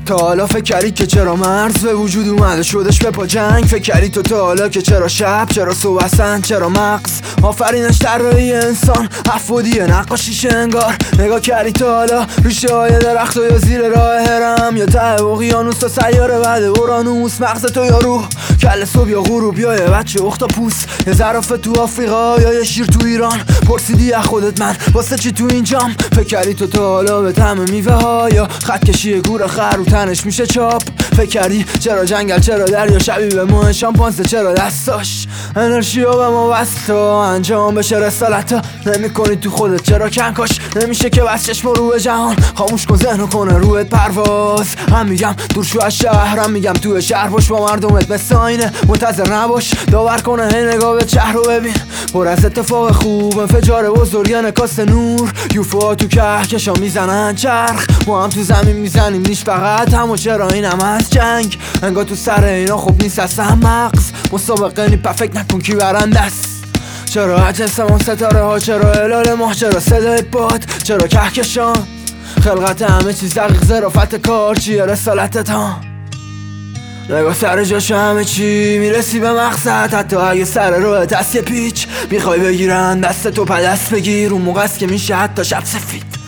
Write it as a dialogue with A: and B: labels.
A: تا حالا فکر کردی که چرا مرز به وجود اومده شدش به پا جنگ؟ فکر کردی تو تا حالا که چرا شب، چرا صبح هستن، چرا مغز آفرینش طراحی انسان افودی نقاشیش انگار؟ نگاه کردی تا حالا ریشه های درخت و یا زیر راه هرم یا ته اقیانوس تا سیاره بعد اورانوس؟ مغز تو یا روح، کل صبح یا غروب یا یه بچه اختاپوس، یه زرافه تو آفریقا یا یه شیر تو ایران؟ پرسیدی از خودت من واسه چی تو اینجام؟ فکر کردی تو تا حالا به طعم میوه ها یا خط کشی گور خر رو تنش میشه چاپ؟ فکر کردی چرا جنگل، چرا دریا شبیه به ماه شامپانزه، چرا دستاش انرژی ها به ما وصل انجام بشه رسالت نمی کنی تو خودت؟ چرا کنکاش نمیشه که بس چشم رو به جهان خاموش کن ذهن کنه رویت پرواز؟ هم میگم دور شو از شهر، هم میگم توی شهر باش با مردمت مثل آینه منتظر نباش داور کنه هی نگاه به شهر رو ببین پر از اتفاق خوب انفجار بزرگ نکاس نور یوفوها تو کهکشا میزنن چرخ ما هم تو زمین میزنیم نیش فقط هم و چرا این هم از جنگ انگار تو سر اینا خوب نیست اصلا مغز مسابقه نیپا فکر نکن کی برنده است چرا عجسمون ستاره ها چرا هلال ماه چرا صدای باد چرا کهکشان خلقت همه چیز دقیق ظرافت کار چیه رسالتت ها نگاه سر جاش همه چی میرسی به مقصد حتی اگه سر راه دست یه پیچ میخوای بگیرن دست تو پدست بگیر اون موقع است که میشه حتی شب سفید